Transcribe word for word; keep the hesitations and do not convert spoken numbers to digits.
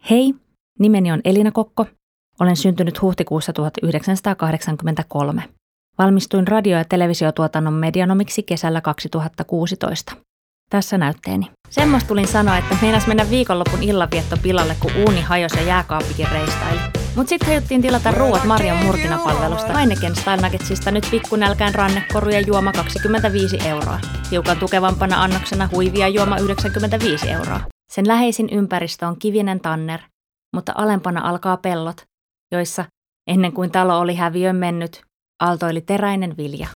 Hei, nimeni on Elina Kokko. Olen syntynyt huhtikuussa tuhatyhdeksänsataakahdeksankymmentäkolme. Valmistuin radio- ja televisiotuotannon medianomiksi kesällä kaksituhattakuusitoista. Tässä näytteeni. Semmoista tulin sanoa, että meinas mennä viikonlopun illanvietto pilalle, kun uuni hajosi ja jääkaappikin reistaili. Mut sit hajuttiin tilata ruuat Marian Murkina-palvelusta Heineken Style Nuggetsista nyt pikkunälkään rannekoru ja juoma kaksikymmentäviisi euroa. Hiukan tukevampana annoksena huivia juoma yhdeksänkymmentäviisi euroa. Sen läheisin ympäristö on kivinen tanner, mutta alempana alkaa pellot, joissa, ennen kuin talo oli häviön mennyt, aaltoili teräinen vilja.